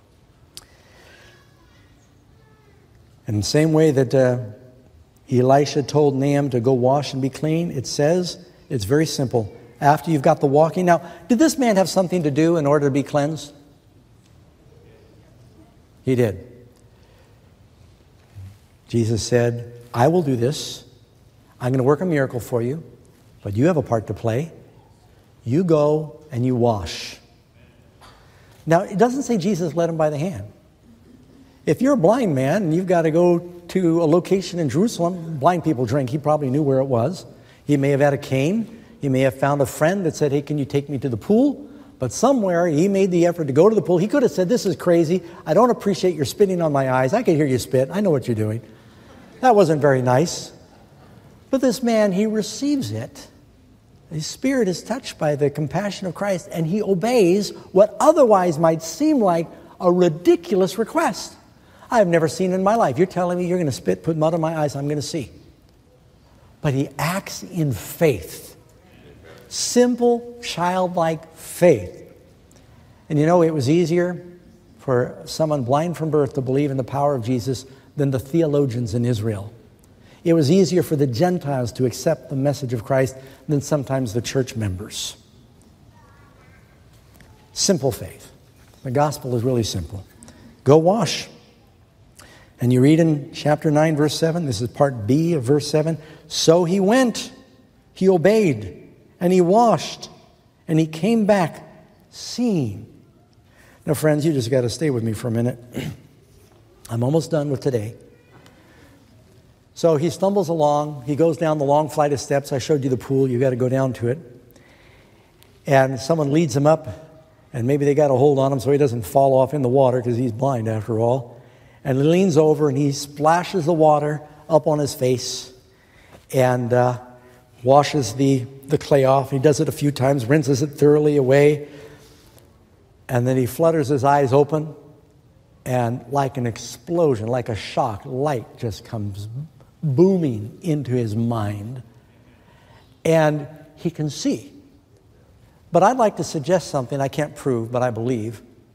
In the same way that Elisha told Naaman to go wash and be clean, it says, it's very simple. After you've got the walking. Now, did this man have something to do in order to be cleansed? He did. Jesus said, I will do this. I'm going to work a miracle for you, but you have a part to play. You go and you wash. Now, it doesn't say Jesus led him by the hand. If you're a blind man and you've got to go to a location in Jerusalem, blind people drink. He probably knew where it was. He may have had a cane. He may have found a friend that said, hey, can you take me to the pool? But somewhere he made the effort to go to the pool. He could have said, this is crazy. I don't appreciate your spitting on my eyes. I can hear you spit. I know what you're doing. That wasn't very nice. But this man, he receives it. His spirit is touched by the compassion of Christ, and he obeys what otherwise might seem like a ridiculous request. I have never seen in my life. You're telling me you're going to spit, put mud on my eyes, I'm going to see. But he acts in faith. Simple, childlike faith. And you know, it was easier for someone blind from birth to believe in the power of Jesus than the theologians in Israel. It was easier for the Gentiles to accept the message of Christ than sometimes the church members. Simple faith. The gospel is really simple. Go wash. And you read in chapter 9, verse 7, this is part B of verse 7, so he went, he obeyed, and he washed, and he came back seeing. Now, friends, you just got to stay with me for a minute. I'm almost done with today. So he stumbles along. He goes down the long flight of steps. I showed you the pool. You got to go down to it. And someone leads him up, and maybe they got a hold on him so he doesn't fall off in the water because he's blind after all. And he leans over and he splashes the water up on his face and washes the clay off. He does it a few times, rinses it thoroughly away. And then he flutters his eyes open, and like an explosion, like a shock, light just comes booming into his mind. And he can see. But I'd like to suggest something I can't prove, but I believe.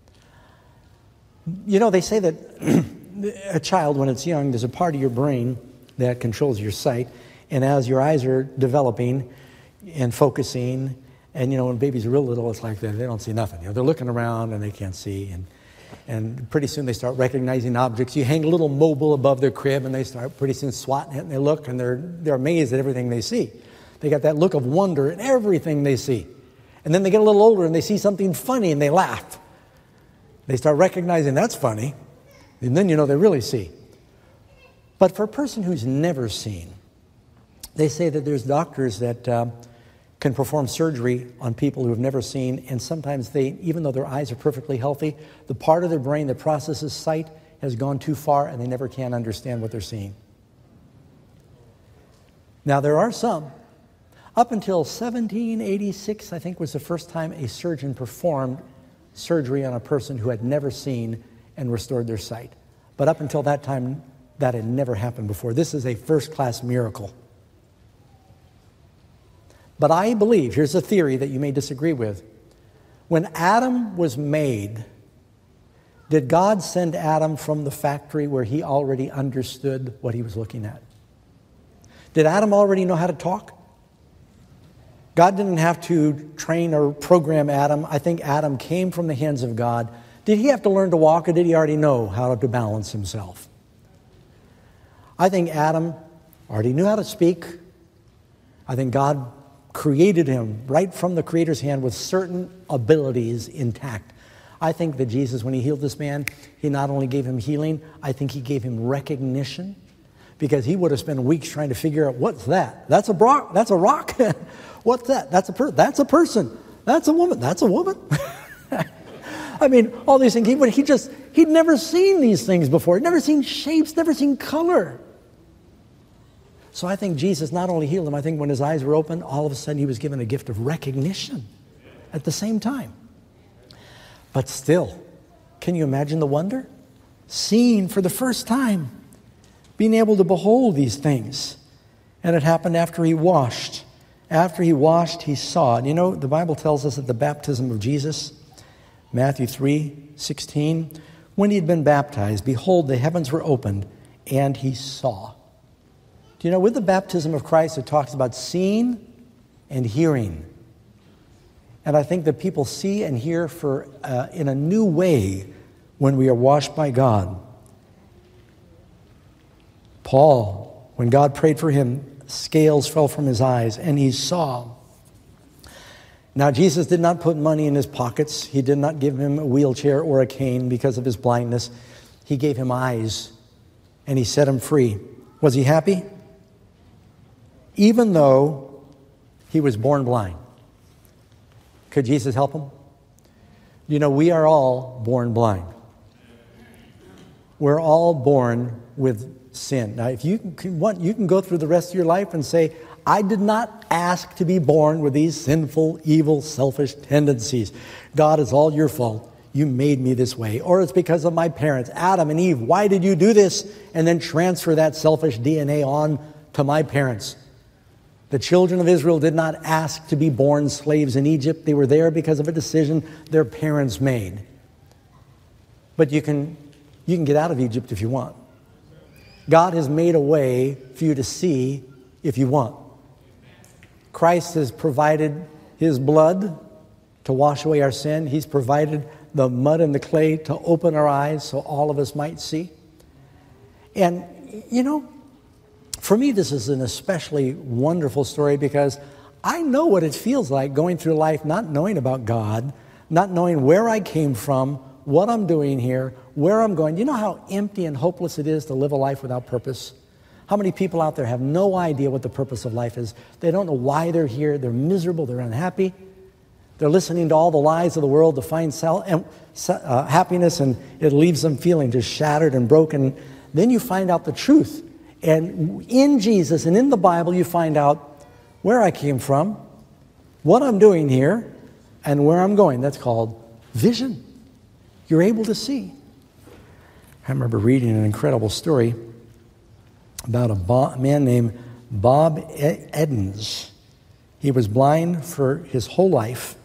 You know, they say that a child, when it's young, there's a part of your brain that controls your sight. And as your eyes are developing and focusing, and, you know, when babies are real little, it's like they don't see nothing. You know, they're looking around and they can't see. And pretty soon they start recognizing objects. You hang a little mobile above their crib and they start pretty soon swatting it, and they look and they're amazed at everything they see. They got that look of wonder in everything they see. And then they get a little older and they see something funny and they laugh. They start recognizing that's funny. And then, you know, they really see. But for a person who's never seen, they say that there's doctors that can perform surgery on people who have never seen, and sometimes they, even though their eyes are perfectly healthy, the part of their brain that processes sight has gone too far and they never can understand what they're seeing. Now, there are some. Up until 1786, I think, was the first time a surgeon performed surgery on a person who had never seen and restored their sight. But up until that time, that had never happened before. This is a first-class miracle. But I believe, here's a theory that you may disagree with. When Adam was made, did God send Adam from the factory where he already understood what he was looking at? Did Adam already know how to talk? God didn't have to train or program Adam. I think Adam came from the hands of God. Did he have to learn to walk, or did he already know how to balance himself? I think Adam already knew how to speak. I think God created him right from the Creator's hand with certain abilities intact. I think that Jesus, when he healed this man, he not only gave him healing, I think he gave him recognition, because he would have spent weeks trying to figure out, what's that? That's a rock. That's a rock. What's that? That's a person. That's a woman. That's a woman. I mean, all these things. He'd never seen these things before. He'd never seen shapes, never seen color. So I think Jesus not only healed him, I think when his eyes were open, all of a sudden he was given a gift of recognition at the same time. But still, can you imagine the wonder? Seeing for the first time, being able to behold these things. And it happened after he washed. After he washed, he saw. And you know, the Bible tells us at the baptism of Jesus, Matthew 3:16, when he had been baptized, behold, the heavens were opened, and he saw. Do you know, with the baptism of Christ, it talks about seeing and hearing. And I think that people see and hear in a new way when we are washed by God. Paul, when God prayed for him, scales fell from his eyes, and he saw. Now, Jesus did not put money in his pockets. He did not give him a wheelchair or a cane because of his blindness. He gave him eyes, and he set him free. Was he happy? Even though he was born blind. Could Jesus help him? You know, we are all born blind. We're all born with sin. Now, if you want, you can go through the rest of your life and say, I did not ask to be born with these sinful, evil, selfish tendencies. God, it's all your fault. You made me this way. Or it's because of my parents, Adam and Eve. Why did you do this? And then transfer that selfish DNA on to my parents. The children of Israel did not ask to be born slaves in Egypt. They were there because of a decision their parents made. But you can get out of Egypt if you want. God has made a way for you to see if you want. Christ has provided his blood to wash away our sin. He's provided the mud and the clay to open our eyes so all of us might see. And, you know, for me, this is an especially wonderful story because I know what it feels like going through life not knowing about God, not knowing where I came from, what I'm doing here, where I'm going. You know how empty and hopeless it is to live a life without purpose? How many people out there have no idea what the purpose of life is? They don't know why they're here. They're miserable. They're unhappy. They're listening to all the lies of the world to find happiness, and it leaves them feeling just shattered and broken. Then you find out the truth. And in Jesus and in the Bible, you find out where I came from, what I'm doing here, and where I'm going. That's called vision. You're able to see. I remember reading an incredible story about a man named Bob Edens. He was blind for his whole life,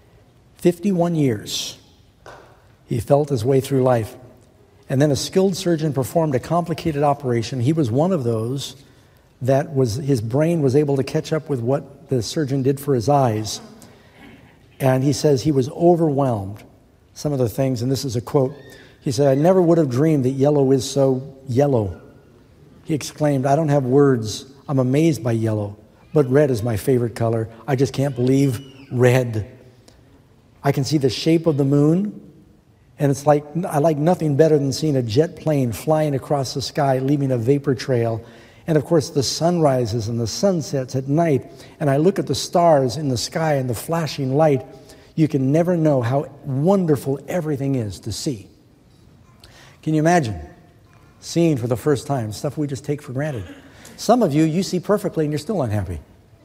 51 years. He felt his way through life. And then a skilled surgeon performed a complicated operation. He was one of those that his brain was able to catch up with what the surgeon did for his eyes. And he says he was overwhelmed. Some of the things, and this is a quote, he said, I never would have dreamed that yellow is so yellow. He exclaimed, I don't have words. I'm amazed by yellow, but red is my favorite color. I just can't believe red. I can see the shape of the moon, and it's like I like nothing better than seeing a jet plane flying across the sky, leaving a vapor trail. And of course, the sun rises and the sun sets at night, and I look at the stars in the sky and the flashing light. You can never know how wonderful everything is to see. Can you imagine seeing for the first time stuff we just take for granted? Some of you see perfectly and you're still unhappy.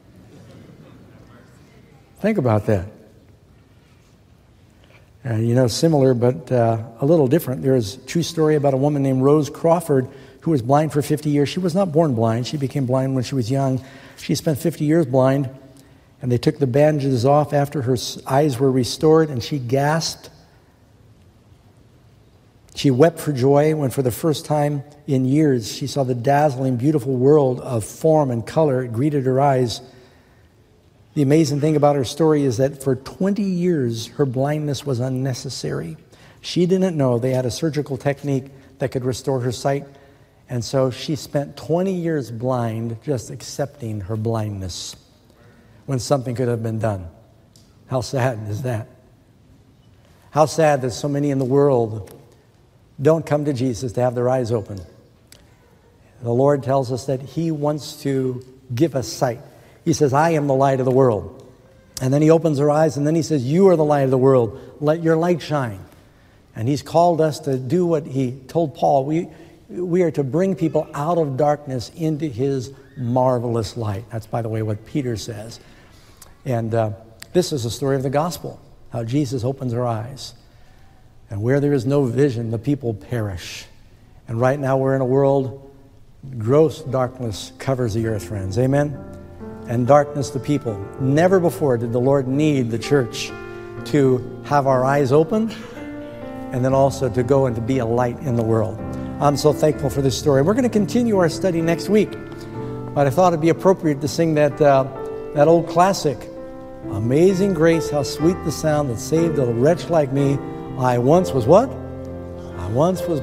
Think about that. Similar but a little different. There's a true story about a woman named Rose Crawford who was blind for 50 years. She was not born blind. She became blind when she was young. She spent 50 years blind, and they took the bandages off after her eyes were restored, and she gasped. She wept for joy when for the first time in years she saw the dazzling, beautiful world of form and color. It greeted her eyes. The amazing thing about her story is that for 20 years, her blindness was unnecessary. She didn't know they had a surgical technique that could restore her sight. And so she spent 20 years blind, just accepting her blindness when something could have been done. How sad is that? How sad that so many in the world don't come to Jesus to have their eyes open. The Lord tells us that He wants to give us sight. He says, I am the light of the world. And then He opens our eyes, and then He says, you are the light of the world. Let your light shine. And He's called us to do what He told Paul. We are to bring people out of darkness into His marvelous light. That's, by the way, what Peter says. And this is the story of the gospel, how Jesus opens our eyes. And where there is no vision, the people perish. And right now we're in a world, gross darkness covers the earth, friends. Amen? And darkness the people. Never before did the Lord need the church to have our eyes open and then also to go and to be a light in the world. I'm so thankful for this story. We're going to continue our study next week. But I thought it'd be appropriate to sing that old classic, Amazing Grace, how sweet the sound that saved a wretch like me. I once was what? I once was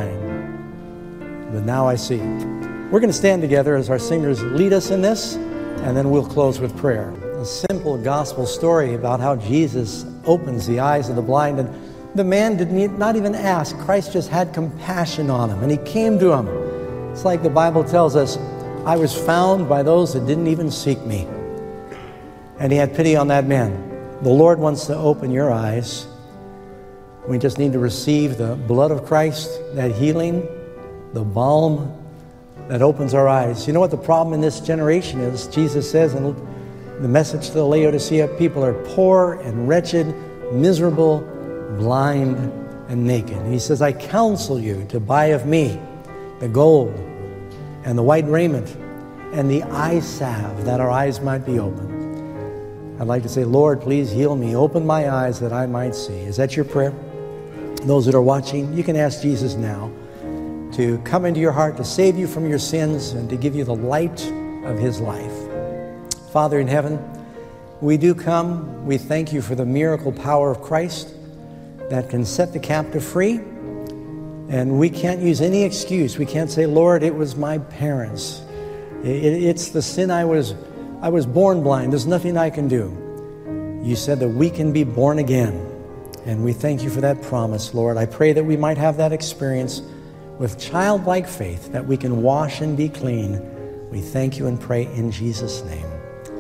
blind, but now I see. We're going to stand together as our singers lead us in this, and then we'll close with prayer. A simple gospel story about how Jesus opens the eyes of the blind, and the man did not even ask. Christ just had compassion on him, and He came to him. It's like the Bible tells us, I was found by those that didn't even seek me. And He had pity on that man. The Lord wants to open your eyes. We just need to receive the blood of Christ, that healing, the balm that opens our eyes. You know what the problem in this generation is? Jesus says in the message to the Laodicea, people are poor and wretched, miserable, blind and naked. And He says, I counsel you to buy of me the gold and the white raiment and the eye salve, that our eyes might be open. I'd like to say, Lord, please heal me. Open my eyes that I might see. Is that your prayer? Those that are watching, you can ask Jesus now to come into your heart, to save you from your sins, and to give you the light of His life. Father in heaven, we do come. We thank You for the miracle power of Christ that can set the captive free. And we can't use any excuse. We can't say, Lord, it was my parents. It's the sin I was born blind. There's nothing I can do. You said that we can be born again. And we thank You for that promise, Lord. I pray that we might have that experience with childlike faith, that we can wash and be clean. We thank You and pray in Jesus' name.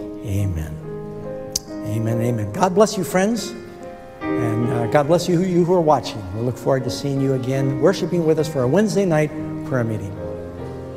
Amen. Amen, amen. God bless you, friends. And God bless you who are watching. We look forward to seeing you again, worshiping with us for our Wednesday night prayer meeting.